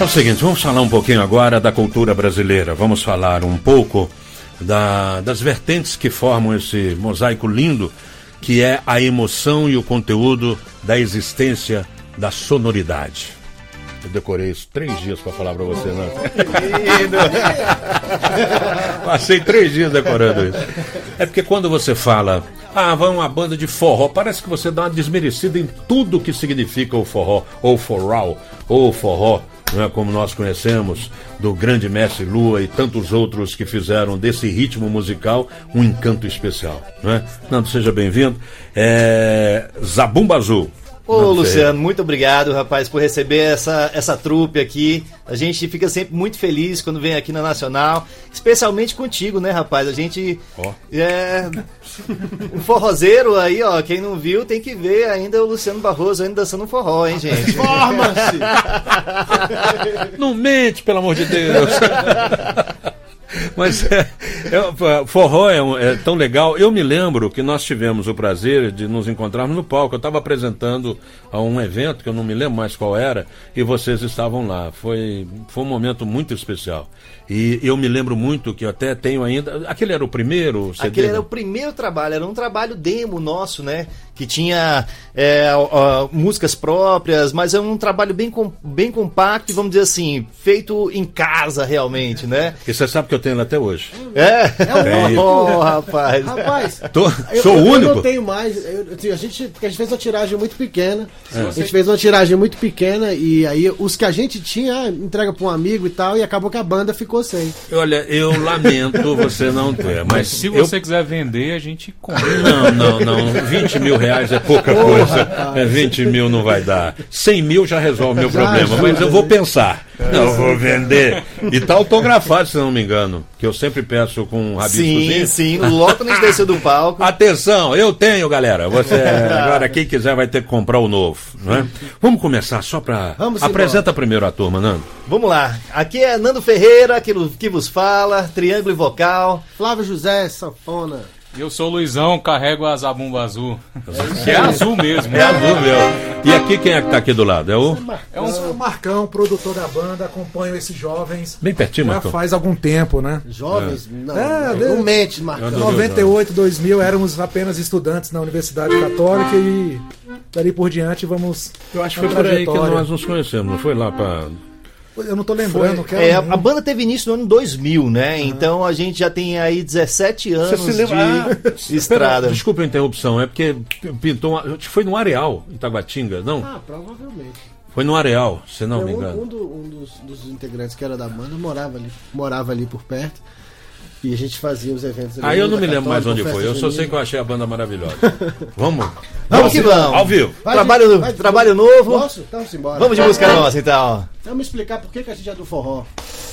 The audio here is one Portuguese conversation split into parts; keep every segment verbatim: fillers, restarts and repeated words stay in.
É o seguinte, vamos falar um pouquinho agora da cultura brasileira. Vamos falar um pouco da, das vertentes que formam esse mosaico lindo, que é a emoção e o conteúdo da existência da sonoridade. Eu decorei isso três dias para falar para você, né? Passei três dias decorando isso. É porque quando você fala, ah, vai uma banda de forró, parece que você dá uma desmerecida em tudo que significa o forró, ou forró, ou forró, não é, como nós conhecemos, do grande mestre Lua e tantos outros que fizeram desse ritmo musical um encanto especial, não é? Nando, seja bem-vindo. É... Zabumba Azul. Ô, Não Luciano, sei. Muito obrigado, rapaz, por receber essa, essa trupe aqui. A gente fica sempre muito feliz quando vem aqui na Nacional, especialmente contigo, né, rapaz? A gente oh. é um forrozeiro aí, ó, quem não viu tem que ver ainda o Luciano Barroso ainda dançando um forró, hein, gente? Forma-se! Não mente, pelo amor de Deus! Mas é, é, forró é, um, é tão legal. Eu me lembro que nós tivemos o prazer de nos encontrarmos no palco. Eu estava apresentando a um evento que eu não me lembro mais qual era, e vocês estavam lá. Foi, foi um momento muito especial. E eu me lembro muito que eu até tenho ainda... Aquele era o primeiro C D? Aquele era o primeiro trabalho, era um trabalho demo nosso, né? Que tinha é, ó, músicas próprias, mas é um trabalho bem, com, bem compacto, vamos dizer assim, feito em casa realmente, né? E você sabe que eu tenho ele até hoje. É? É um oh, rapaz. Rapaz, Tô, eu, sou o único. Eu não tenho mais. Eu, eu, a, gente, porque a gente fez uma tiragem muito pequena. É. A gente fez uma tiragem muito pequena e aí os que a gente tinha, entrega para um amigo e tal, e acabou que a banda ficou sem. Olha, eu lamento você não ter, mas se eu... você quiser vender, a gente compra. Não, não, não. vinte mil reais é pouca Porra, coisa. Rapaz. É, vinte mil não vai dar. cem mil já resolve o meu já problema, ajuda, mas eu vou pensar. É. Não, eu vou vender. E tá autografado, se não me engano. Que eu sempre peço com um rabiscozinho. Sim, sim. Logo nos desceu do palco. Atenção, eu tenho, galera. Você, agora, quem quiser vai ter que comprar o novo. Não é? Vamos começar só pra... Vamos Apresenta embora. Primeiro a turma, Nando. Vamos lá. Aqui é Nando Ferreira, que, que vos fala. Triângulo e vocal. Flávio José, sanfona. Eu sou o Luizão, carrego a Zabumba Azul. Que é azul mesmo. É azul mesmo. E aqui quem é que tá aqui do lado? É o... É um Marcão, produtor da banda, acompanho esses jovens. Bem pertinho, já Marcão. faz algum tempo, né? Jovens? É. Não, é, não, não mente, Marcão. noventa e oito, dois mil, éramos apenas estudantes na Universidade Católica e dali por diante vamos... Eu acho que foi por aí que nós nos conhecemos, não foi lá pra... Eu não tô lembrando. Foi, é, a, a banda teve início no ano dois mil, né? Uhum. Então a gente já tem aí dezessete anos Você se lembra? de ah, estrada. Pera, desculpa a interrupção, é porque pintou uma, foi no Areal, em Taguatinga, não? Ah, provavelmente. Foi no Areal, se não é, me um, engano. Um, do, um dos, dos integrantes que era da banda morava ali, morava ali por perto. E a gente fazia os eventos ali. Ah, eu não me lembro mais onde foi. Eu só sei que eu achei a banda maravilhosa. Vamos? Vamos que vamos. Ao vivo. Vai, trabalho vai, trabalho vai, novo. Posso? Então vamos embora. Vamos de música nossa, então. Vamos explicar por que, que a gente é do forró.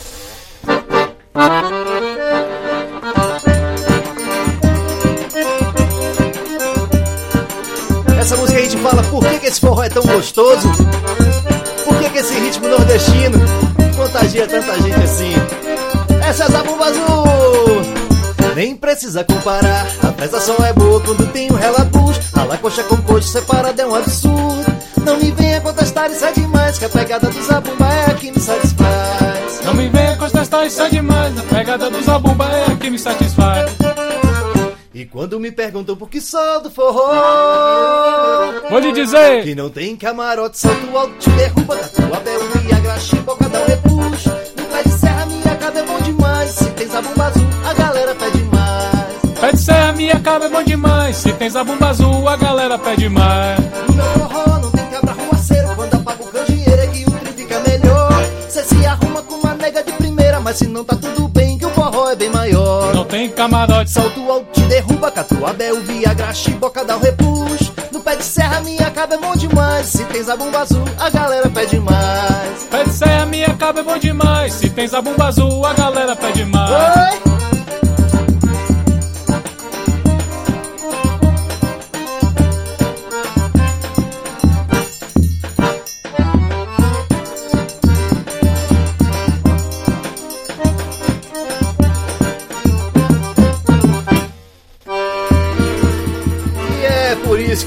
Essa música a gente fala por que, que esse forró é tão gostoso. Por que, que esse ritmo nordestino contagia tanta gente assim. Essa é a Zabumba Azul. Nem precisa comparar, a festa só é boa quando tem um relapuz. Rala coxa com coxa separada é um absurdo. Não me venha contestar, isso é demais, que a pegada do Zabumba é a que me satisfaz. Não me venha contestar, isso é demais, a pegada do Zabumba é a que me satisfaz. E quando me perguntam por que sou do forró, vou lhe dizer que não tem camarote, salto alto, te derruba, Tatuapé, Viagra, Chibocada, repuxo. No pé de serra, minha casa é bom demais. Se tem Zabumba Azul, a galera pede mais. Pé de serra, minha casa é bom demais. Se tem Zabumba Azul, a galera pede mais. No meu forró não tem cabra ruaceiro. Quando apaga o candeeiro é que o trem fica melhor. Cê se arruma com uma nega de primeira, mas se não tá tudo bem, que o forró é bem maior. Não tem camarote, salto alto, te derruba, Catuabé, o Viagra, Chibocada, o repuxo. No pé de serra, minha caba é bom demais. Se tem Zabumba Azul, a galera pede mais. Pé de serra, minha caba é bom demais. Se tem Zabumba Azul, a galera pede mais. Oi?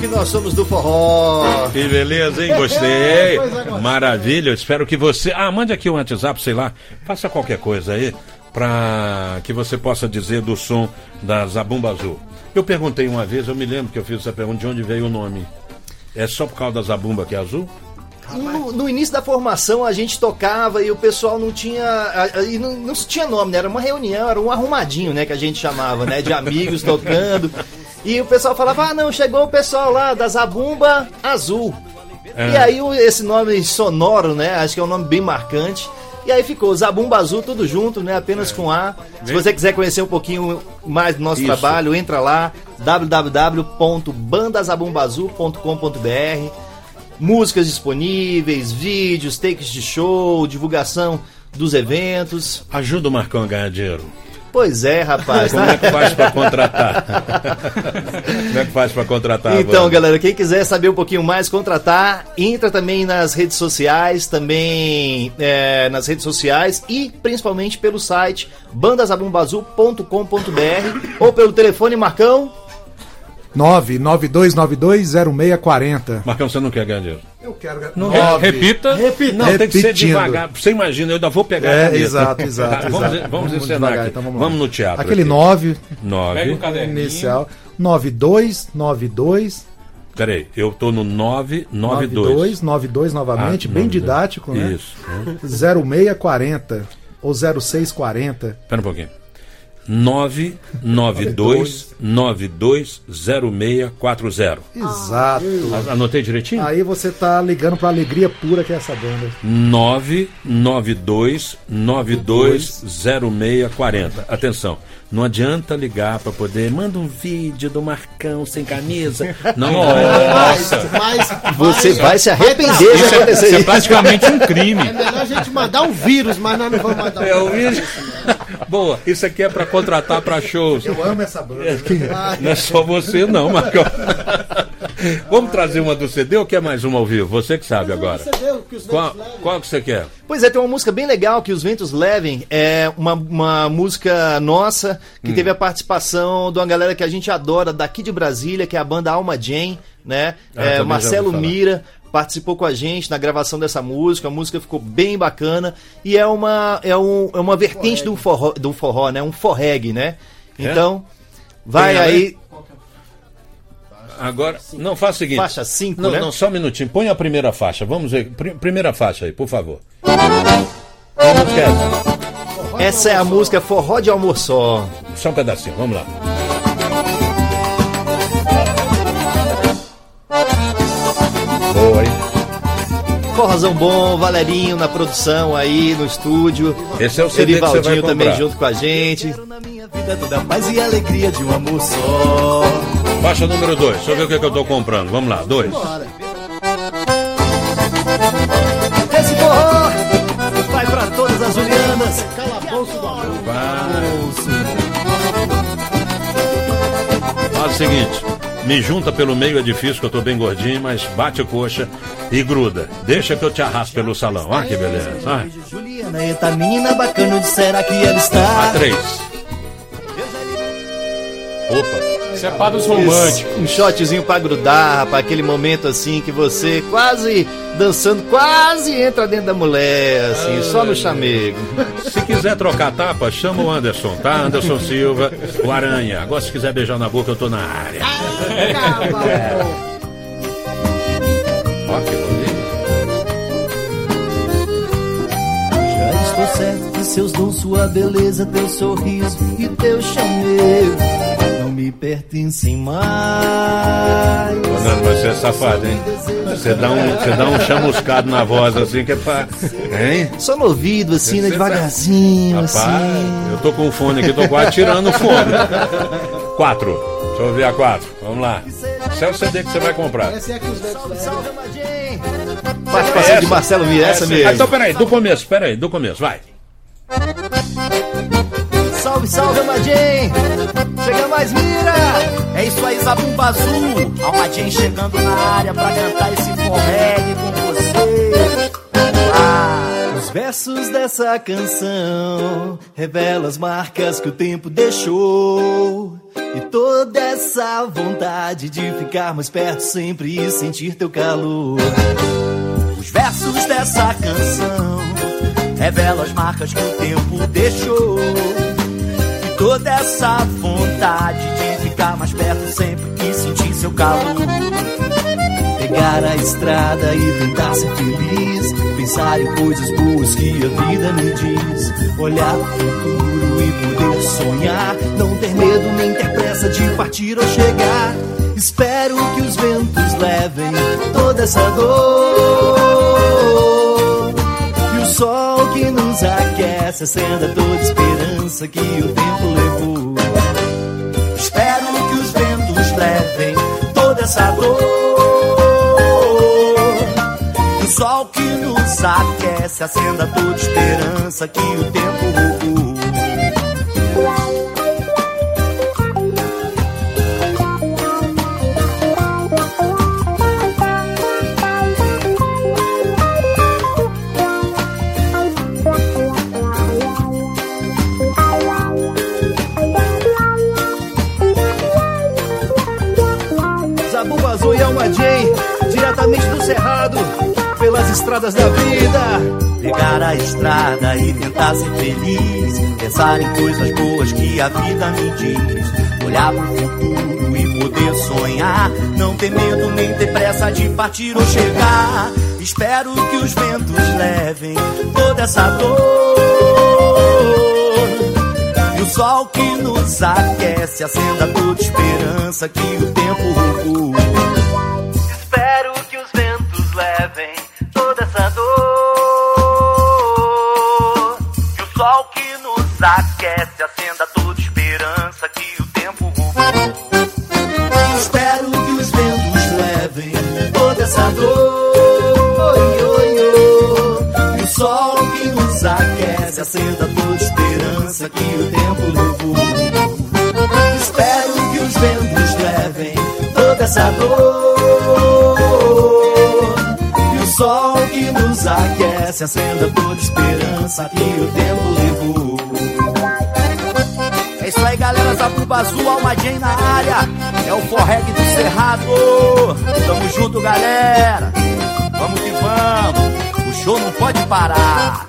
que nós somos do forró. Que beleza, hein? Gostei. Maravilha. Eu espero que você... Ah, mande aqui um WhatsApp, sei lá. Faça qualquer coisa aí para que você possa dizer do som da Zabumba Azul. Eu perguntei uma vez, eu me lembro que eu fiz essa pergunta, de onde veio o nome. É só por causa da Zabumba que é azul? No, no início da formação a gente tocava e o pessoal não tinha e não, não tinha nome, né? Era uma reunião, era um arrumadinho, né? Que a gente chamava, né? De amigos tocando. E o pessoal falava, ah não, chegou o pessoal lá da Zabumba Azul. É. E aí esse nome sonoro, né? Acho que é um nome bem marcante. E aí ficou Zabumba Azul, tudo junto, né? Apenas é. com A. Se você quiser conhecer um pouquinho mais do nosso Isso. trabalho, entra lá, w w w ponto banda zabumba azul ponto com ponto b r. Músicas disponíveis, vídeos, takes de show, divulgação dos eventos. Ajuda o Marcão a ganhar dinheiro. Pois é, rapaz. Como é que faz pra contratar? Como é que faz pra contratar? Então, galera, quem quiser saber um pouquinho mais, contratar, entra também nas redes sociais, também é, nas redes sociais e principalmente pelo site banda zabumba azul ponto com ponto b r ou pelo telefone, Marcão. nove nove dois nove dois zero seis quatro zero. Marcão, você não quer ganhar dinheiro? Eu quero ganhar. Não, repita. Repita. Não, tem que ser devagar. Você imagina, eu ainda vou pegar é, a caneta. Exato, exato. Tá, vamos, exato. vamos, vamos encenar devagar, aqui. Então vamos, vamos no teatro. Aquele nove. nove. Inicial. nove dois nove dois. Peraí, eu tô no nove nove dois. nove dois novamente, ah, bem nove dois. Didático, né? Isso. zero seis quatro zero ou zero seis quatro zero. Espera um pouquinho. nove nove dois nove dois zero seis quatro zero. Exato. Anotei direitinho? Aí você tá ligando pra alegria pura que é essa banda. nove nove dois nove dois zero seis quatro zero. Atenção, não adianta ligar pra poder. Manda um vídeo do Marcão sem camisa. Não, nossa. Mas, mas você vai, vai se arrepender de acontecer isso. Isso é praticamente um crime. É melhor a gente mandar um vírus, mas nós não vamos mandar um é, o vírus. Boa, isso aqui é pra contratar pra shows. Eu amo essa banda. Não é só você não, Marcão. Vamos trazer uma do C D ou quer mais uma ao vivo? Você que sabe agora. Qual, qual que você quer? Pois é, tem uma música bem legal que Os Ventos Levem. É uma, uma música nossa que hum. teve a participação de uma galera que a gente adora daqui de Brasília, que é a banda Alma Jam, né? Ah, é, Marcelo Mira participou com a gente na gravação dessa música. A música ficou bem bacana e é uma, é um, é uma vertente do forró, do forró, né? Um forreg, né? Então, é? vai Tem aí... Agora, não, faça o seguinte. Faixa cinco, não, né? Não, só um minutinho. Põe a primeira faixa. Vamos ver. Pr- primeira faixa aí, por favor. Que música é essa? Essa é a música Forró de Amor Só. Só um pedacinho, vamos lá. Boa, hein? Forrozão bom, Valerinho na produção aí no estúdio. Esse é o C D que você vai comprar. Também junto com a gente. Na minha vida toda paz e alegria de um amor só. Faixa número dois, deixa eu ver o que, é que eu tô comprando. Vamos lá, dois. Bora. Esse forró vai pra todas as Julianas. Calabouço do amor. Faz o seguinte, me junta pelo meio, é difícil que eu tô bem gordinho, mas bate a coxa e gruda. Deixa que eu te arrasto pelo salão. Olha que beleza. Vai. Juliana, eita menina bacana, onde será que ela está? A três. Opa. Isso é para dos românticos. Um shotzinho pra grudar, rapaz, aquele momento assim que você quase dançando, quase entra dentro da mulher, assim, ai, só no chamego. Se quiser trocar tapa, chama o Anderson, tá? Anderson Silva, o Aranha. Agora se quiser beijar na boca, eu tô na área. É. Ó, que bonito. Já estou certo que seus dons, sua beleza, teu sorriso e teu chamego me pertencem mais. Fernando, mas você é safado, hein? Você dá um, você dá um chamuscado na voz assim que é pra. Hein? Só no ouvido, assim, né? Devagarzinho, Rapaz, assim. Eu tô com o fone aqui, tô quase tirando o fone. Quatro. Deixa eu ver a quatro. Vamos lá. Esse é o C D que você vai comprar. Essa é aqui os Ventos Levem. Participação de Marcelo Mira, essa, essa mesmo. Ah, então peraí, do começo, peraí, do começo, vai. Salve, salve, Almadinho! Chega mais, Mira! É isso aí, Zabumba Azul! Almadinho chegando na área pra cantar esse forreg com você. Ah, os versos dessa canção revelam as marcas que o tempo deixou e toda essa vontade de ficar mais perto sempre e sentir teu calor. Os versos dessa canção revelam as marcas que o tempo deixou e toda essa vontade de ficar mais perto sempre e sentir seu calor. Pegar a estrada e tentar ser feliz, pensar em coisas boas que a vida me diz, olhar pro futuro e poder sonhar, não ter medo nem ter pressa de partir ou chegar. Espero que os ventos levem toda essa dor e o sol que nos aquece acenda toda esperança que o tempo levou. Espero que os ventos levem toda essa dor, o sol que nos aquece acenda toda esperança que o tempo roubou. Zabumba Azul e Alma Jane, diretamente do Cerrado, pelas estradas da vida. Pegar a estrada e tentar ser feliz, pensar em coisas boas que a vida me diz, olhar pro futuro e poder sonhar, não ter medo nem ter pressa de partir ou chegar. Espero que os ventos levem toda essa dor e o sol que nos aquece acenda toda esperança que o tempo roubou. Espero que os ventos levem toda essa dor e o sol que nos aquece acenda toda esperança que o tempo roubou. Espero que os ventos levem toda essa dor oi, oi, oi, e o sol que nos aquece acenda toda esperança que o tempo roubou. Espero que os ventos levem toda essa dor e o sol que nos aquece acenda toda esperança que o tempo levou. É isso aí, galera, Zabumba Azul, Alma Jane na área, é o Forreg do Cerrado. Tamo junto, galera, vamos que vamos, o show não pode parar.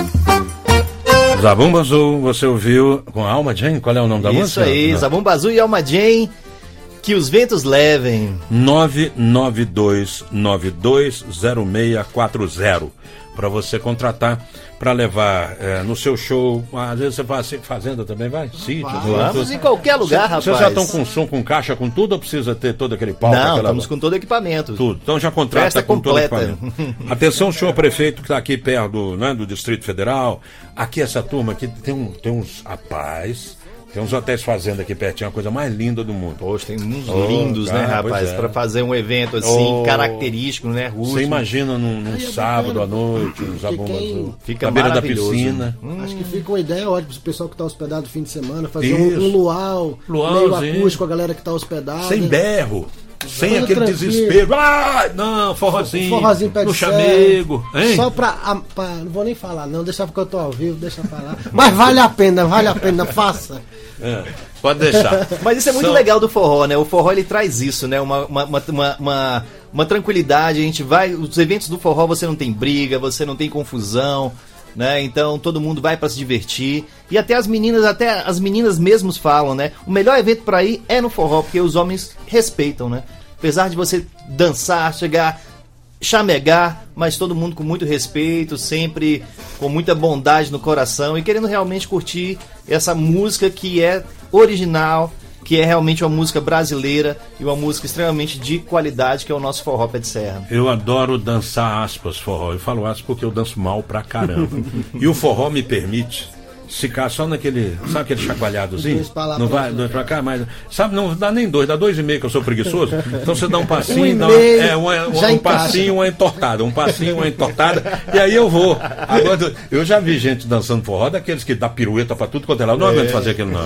Zabumba Azul, você ouviu com a Alma Jane? Qual é o nome da Isso música? Isso aí, Não. Zabumba Azul e Alma Jane, que os ventos levem. nove nove dois nove dois zero seis quatro zero para você contratar para levar é, no seu show. Às vezes você faz assim, fazenda também, vai? Sítio, Vamos em qualquer lugar, rapaz. Vocês já estão com som, com caixa, com tudo, ou precisa ter todo aquele palco? Não, aquela... estamos com todo o equipamento. Tudo. Então já contrata Festa com todo o completa. equipamento. Atenção, senhor prefeito que está aqui perto do, né, do Distrito Federal. Aqui essa turma aqui tem, um, tem uns rapaz, tem uns hotéis fazenda aqui pertinho, a coisa mais linda do mundo. Poxa, tem uns Oh, lindos, cara, né, rapaz, pois é. para fazer um evento assim, Oh. característico, né, rústico. Você imagina num, num sábado à noite, um Zabumba quem Azul, fica na beira da maravilhoso. piscina. Acho que fica uma ideia ótima pro pessoal que tá hospedado no fim de semana, fazer Isso. um, um luau, Luauzinho. meio acústico, a galera que tá hospedada. Sem berro, sem Tudo aquele tranquilo. desespero. Ah, não, forrozinho, Forrozinho pé de no serra. chamego. Hein? Só pra, a- pra. Não vou nem falar, não, deixa porque eu tô ao vivo, deixa falar. Mas vale a pena, vale a pena, faça. É, pode deixar. Mas isso é muito São- legal do forró, né? O forró ele traz isso, né? Uma, uma, uma, uma, uma, uma tranquilidade. A gente vai. Os eventos do forró você não tem briga, você não tem confusão, né? Então todo mundo vai pra se divertir. E até as meninas, até as meninas mesmos falam, né? O melhor evento pra ir é no forró, porque os homens respeitam, né? Apesar de você dançar, chegar, chamegar, mas todo mundo com muito respeito, sempre com muita bondade no coração e querendo realmente curtir essa música que é original, que é realmente uma música brasileira e uma música extremamente de qualidade, que é o nosso forró pé de serra. Eu adoro dançar aspas forró. Eu falo aspas porque eu danço mal pra caramba. E o forró me permite ficar só naquele, sabe aquele chacoalhadozinho? Dois pra lá, Não pra vai lá. dois pra cá, mas sabe, não dá nem dois, dá dois e meio que eu sou preguiçoso. Então você dá um passinho, Um e dá uma, meio, é, um, já um, um encaixa. passinho, uma entortada, um passinho, uma entortada, e aí eu vou. Agora, eu já vi gente dançando forró, daqueles que dá pirueta pra tudo quanto é lá. Eu não aguento fazer aquilo, não.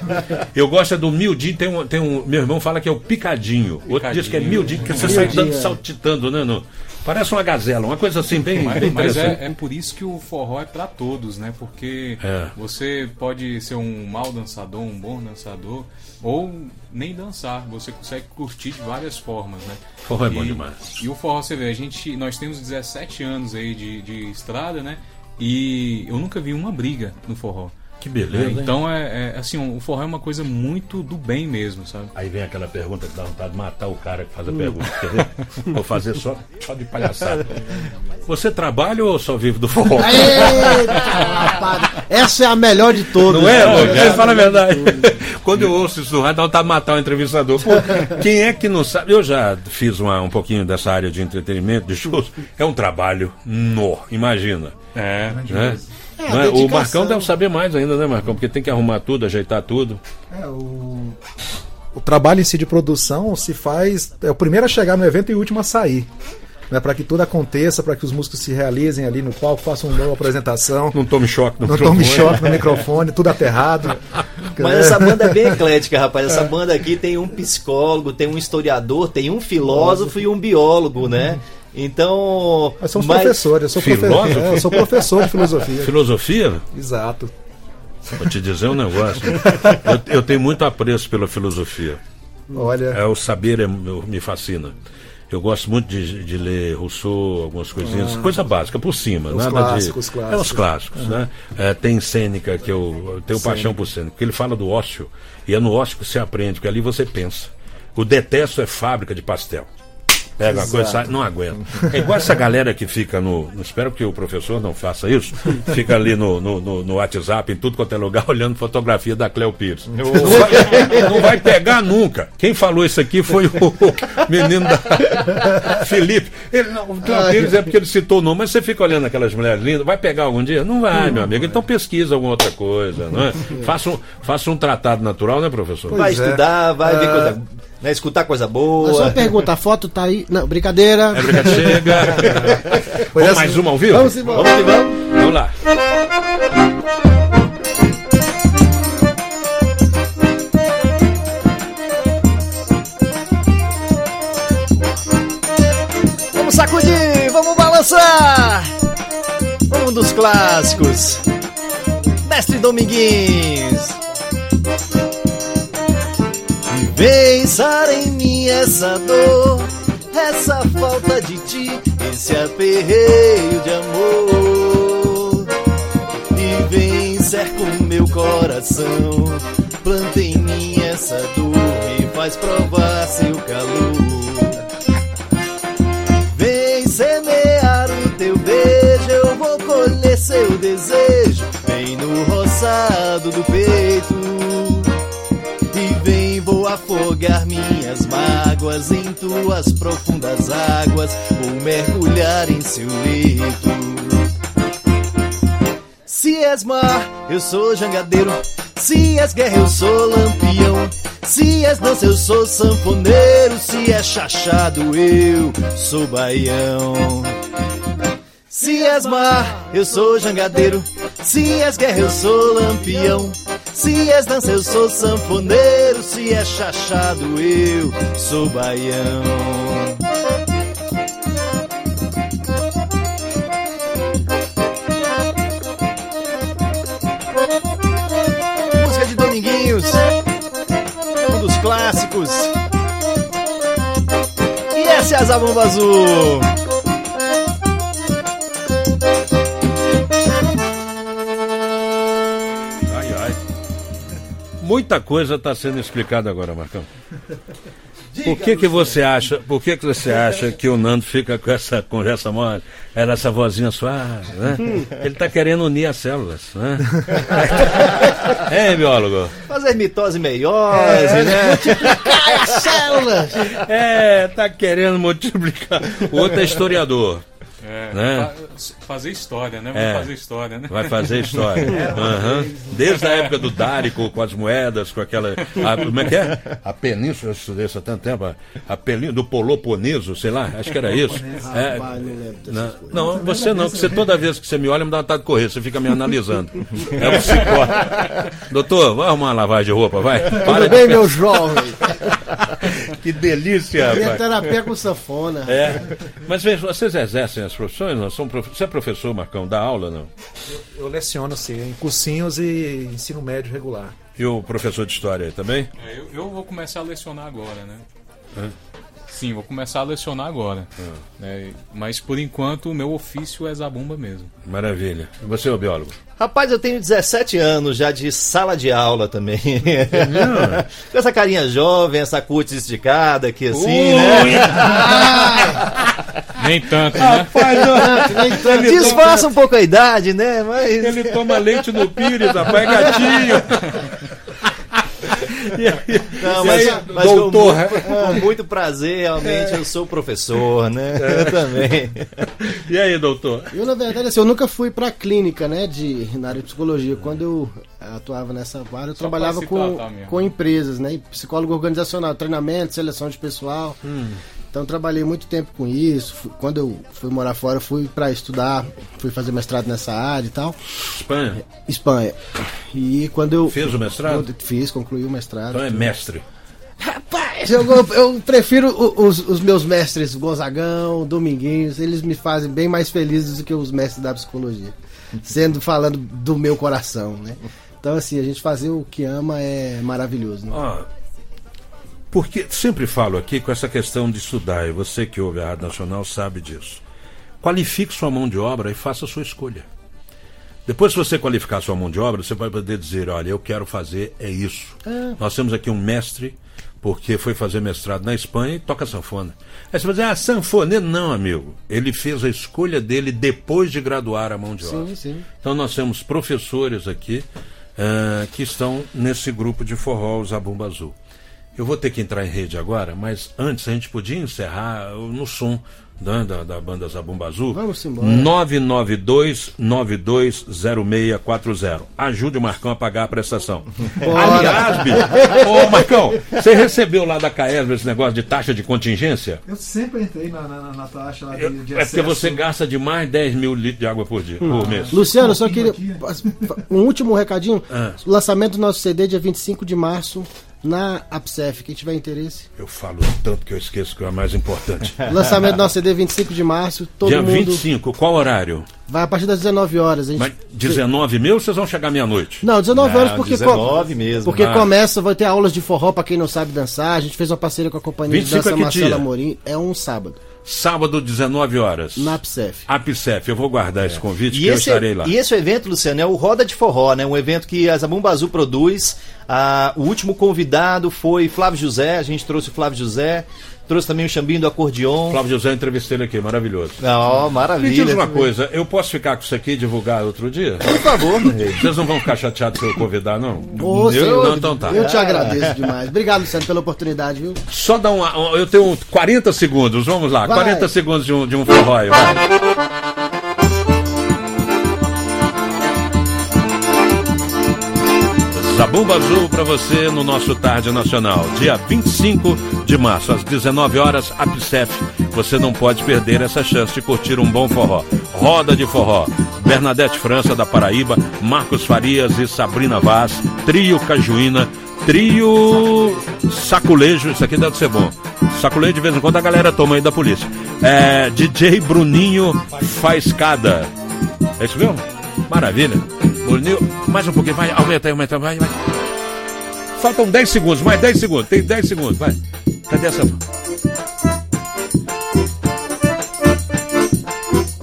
Eu gosto é do miudinho, tem um, tem um. Meu irmão fala que é o picadinho. Outro diz que é miudinho, que você sai dando, saltitando, né? No, Parece uma gazela, uma coisa assim bem, Mas, bem mas interessante. é, é por isso que o forró é pra todos, né? Porque É. você pode ser um mau dançador, um bom dançador, ou nem dançar. Você consegue curtir de várias formas, né? Forró é e, bom demais. E o forró, você vê, a gente, nós temos dezessete anos aí de, de estrada, né? E eu nunca vi uma briga no forró. Que beleza, É, hein? então, é, é, assim, o forró é uma coisa muito do bem mesmo, sabe? Aí vem aquela pergunta que dá vontade de matar o cara que faz a pergunta. Quer ver? Vou fazer só, só de palhaçada. Você trabalha ou só vive do forró? Eita, rapaz, essa é a melhor de todas. Não é, né? Lucas? Você fala a verdade. Quando eu ouço isso no rádio, dá vontade de matar o entrevistador. Pô, quem é que não sabe? Eu já fiz uma, um pouquinho dessa área de entretenimento, de shows. É um trabalho nó, imagina. É, Né? É, Não é? O dedicação. Marcão deve saber mais ainda, né, Marcão? Porque tem que arrumar tudo, ajeitar tudo. É, o... o trabalho em si de produção se faz. É o primeiro a chegar no evento e o último a sair. Né, para que tudo aconteça, para que os músicos se realizem ali no palco, façam uma boa apresentação. Não tome choque no Não tome choque no microfone, tudo aterrado. Mas essa banda é bem eclética, rapaz. Essa banda aqui tem um psicólogo, tem um historiador, tem um filósofo e um biólogo, né? Então. Nós somos mas- professores, eu sou, profe... Filósofo? é, eu sou professor de filosofia. Filosofia? Exato. Vou te dizer um negócio. Eu, eu tenho muito apreço pela filosofia. Olha, É, o saber é- eu- me fascina. Eu gosto muito de, de ler Rousseau, algumas coisinhas, coisa básica, por cima. Os nada clássicos, de, clássicos. É os clássicos, né? É, tem Sêneca, que eu, eu tenho paixão por Sêneca, porque ele fala do ócio, e é no ócio que você aprende, porque ali você pensa. O detesto é fábrica de pastel. Pega uma coisa e sai, não aguento. É igual essa galera que fica no, no. Espero que o professor não faça isso. Fica ali no, no, no, no WhatsApp, em tudo quanto é lugar, olhando fotografia da Cléo Pires. Não vai, não vai pegar nunca. Quem falou isso aqui foi o menino da Felipe. Ele, não, o Cléo Pires é porque ele citou o nome, mas você fica olhando aquelas mulheres lindas, vai pegar algum dia? Não vai, meu amigo. Então pesquisa alguma outra coisa, não é? Faça um, faça um tratado natural, né, professor? Vai Pois é. estudar, vai ver Ah. coisa. Né, escutar coisa Mas só boa. uma pergunta, a foto tá aí. Não, brincadeira. É brincadeira, chega. Vamos essa- mais uma ao vivo? Vamos embora. Vamos que vamos. Vamos lá. Vamos sacudir, vamos balançar. Um dos clássicos. Mestre Dominguinhos. E vem sarar em mim essa dor, essa falta de ti, esse aperreio de amor. E vem cerca o meu coração, planta em mim essa dor, me faz provar seu calor. Vem semear o teu beijo, eu vou colher seu desejo, bem no roçado do peito. E vem, vou afogar minhas mágoas em tuas profundas águas, vou mergulhar em seu leito. Se és mar, eu sou jangadeiro. Se és guerra, eu sou lampião. Se és dança, eu sou sanfoneiro. Se és chachado, eu sou baião. Se és mar, eu sou jangadeiro. Se és guerra, eu sou lampião. Se és dança, eu sou sanfoneiro. Se és chachado, eu sou baião. Música de Dominguinhos, um dos clássicos. E essa é a Zabumba Azul. Ai, ai. Muita coisa está sendo explicada agora, Marcão. Por que que você acha, por que que você acha que o Nando fica com essa conversa mole, era essa vozinha suave, né? Ele está querendo unir as células, né? É, biólogo? Fazer mitose e meiose, né? Cai as células! É, tá querendo multiplicar. O outro é historiador. É, Né? fa- fazer história, né? É. Vamos fazer história, né? Vai fazer história. Uhum. Desde a época do Dárico, com as moedas, com aquela. A, como é que é? A península, eu estudei isso há tanto tempo. A, a península do Peloponeso, sei lá, acho que era isso. É, Rapaz, não lembro dessas não, coisas. não, você não, porque você, toda vez que você me olha, me dá vontade de correr, você fica me analisando. É um psicólogo. Doutor, vai arrumar uma lavagem de roupa, vai. Para Tudo bem, meu jovem? Que delícia, Minha rapaz. terapia com sanfona. É. Mas veja, vocês exercem as profissões? Não? São prof... Você é professor, Marcão, dá aula, não? Eu leciono, sim, em cursinhos e ensino médio regular. E o professor de história aí também? É, eu, eu vou começar a lecionar agora, né? Hã? Sim, vou começar a lecionar agora. Né? Mas por enquanto o meu ofício é zabumba mesmo. Maravilha. E você, o biólogo? Rapaz, eu tenho dezessete anos já de sala de aula também. Com essa carinha jovem, essa cutis esticada aqui assim, né? Nem tanto, né? Rapaz, não. Ele Disfarça um pouco a idade, né? Mas... Ele toma leite no pires, rapaz, é gatinho. E aí, Não, e mas, aí, mas doutor, com, muito, com muito prazer, realmente, eu sou professor, né? Eu também. e aí, doutor? Eu, na verdade, assim, eu nunca fui pra clínica, né, de, na área de psicologia. Quando eu atuava nessa área, eu Só trabalhava pra se com, tratar mesmo. com empresas, né, psicólogo organizacional, treinamento, seleção de pessoal. Hum. Então, trabalhei muito tempo com isso. Fui- Quando eu fui morar fora, eu fui pra estudar, fui fazer mestrado nessa área e tal. Espanha? Espanha. E quando eu... Fez o mestrado? eu Fiz, concluí o mestrado. Então é mestre. Rapaz, eu, eu- eu prefiro o- os, os meus mestres Gonzagão, Dominguinhos, eles me fazem bem mais felizes do que os mestres da psicologia. Sendo falando do meu coração, né? Então, assim, a gente fazer o que ama é maravilhoso, né? Ó, porque sempre falo aqui com essa questão de estudar, e você que ouve a Rádio Nacional sabe disso. Qualifique sua mão de obra e faça a sua escolha. Depois, se você qualificar sua mão de obra, você vai poder dizer, olha, eu quero fazer é isso. Nós temos aqui um mestre, porque foi fazer mestrado na Espanha e toca sanfona. Aí você vai dizer, ah, sanfoneiro. Não, amigo. Ele fez a escolha dele depois de graduar a mão de obra. Sim, sim. Então nós temos professores aqui ah, que estão nesse grupo de forró, o Zabumba Azul. Eu vou ter que entrar em rede agora, mas antes a gente podia encerrar no som da, da, da banda Zabumba Azul. Vamos embora. nove nove dois nove dois zero seis quatro zero. Ajude o Marcão a pagar a prestação. Aliás, bicho, ô Marcão, você recebeu lá da Caesb esse negócio de taxa de contingência? Eu sempre entrei na, na, na taxa lá de, Eu- de é porque acesso. você gasta de mais dez mil litros de água por dia, por mês. Luciano, eu só pouquinho queria. aqui. Um último recadinho. Ah. Lançamento do nosso C D dia vinte e cinco de março na APSEF. Quem tiver interesse. Eu falo tanto que eu esqueço que é o mais importante. Lançamento do nosso C D vinte e cinco de março. Todo Dia mundo vinte e cinco, qual horário? vai a partir das dezenove horas. A gente... Mas dezenove mil, vocês vão chegar meia-noite? Não, dezenove horas Não, porque. dezenove mesmo. Porque Ah. começa, vai ter aulas de forró pra quem não sabe dançar. A gente fez uma parceria com a companhia vinte e de cinco dança é que Marcela dia? Amorim. É um sábado. Sábado, dezenove horas. Na APSEF. APSEF, eu vou guardar esse convite E que eu esse, estarei lá. e esse evento, Luciano, é o Roda de Forró, né? Um evento que a Zabumba Azul produz. Ah, o último convidado foi Flávio José, a gente trouxe o Flávio José, trouxe também o Chambinho do Acordeon. Flávio José, entrevistei ele aqui, maravilhoso. Ó, Me maravilha. diz uma coisa, eu posso ficar com isso aqui e divulgar outro dia? Por favor, meu rei. Vocês não vão ficar chateados se eu convidar, não? Ô, eu, senhor, não, então tá. eu te agradeço demais. Obrigado, Luciano, pela oportunidade, viu? Só dá uma. um- Eu tenho quarenta segundos, vamos lá. Vai. quarenta segundos de um, de um forró aí, vai. Zabumba Azul pra você no nosso Tarde Nacional. Dia vinte e cinco de março, às dezenove horas, APSEF. Você não pode perder essa chance de curtir um bom forró. Roda de forró. Bernadette França, da Paraíba, Marcos Farias e Sabrina Vaz, Trio Cajuína, Trio Saculejo, isso aqui deve ser bom. Saculejo, de vez em quando a galera toma aí da polícia. É, D J Bruninho Faiscada. É isso mesmo? Maravilha. Bruninho, mais um pouquinho, vai, aumenta aí, aumenta, vai, vai. Faltam dez segundos, mais dez segundos, tem dez segundos, vai. Cadê essa?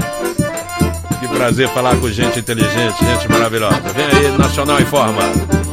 Que prazer falar com gente inteligente, gente maravilhosa. Vem aí, Nacional Informa.